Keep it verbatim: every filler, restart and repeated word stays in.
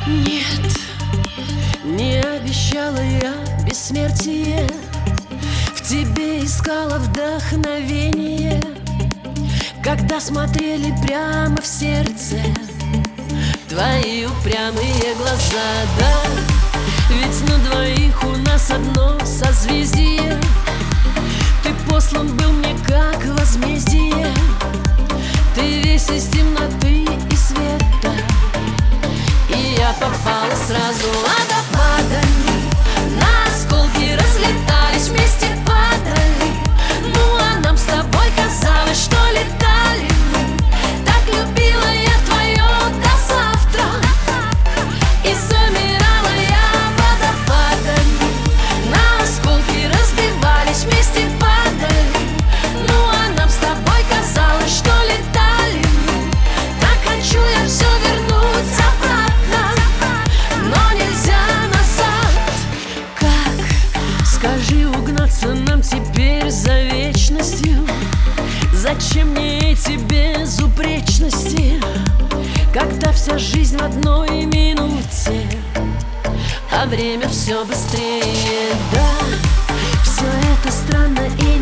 Нет, не обещала я бессмертие, в тебе искала вдохновение, когда смотрели прямо в сердце твои упрямые глаза. Да, ведь на двоих у нас одно созвездие. Ты послан был мне как возмездие. Ты весь из темноты и света, и я попала сразу водопадами. На осколки разлетались, вместе падали. Ну а нам с тобой казалось, что летали мы. Так любила я твое до завтра, и замирала я водопадами. На осколки разбивались, вместе падали. Ну а нам с тобой казалось, что летали мы. Так хочу я все вернуть обратно, но нельзя назад. Как, скажи, угнаться нам теперь за вечностью? Зачем мне эти безупречности, когда вся жизнь в одной минуте, а время все быстрее? Да, все это странно и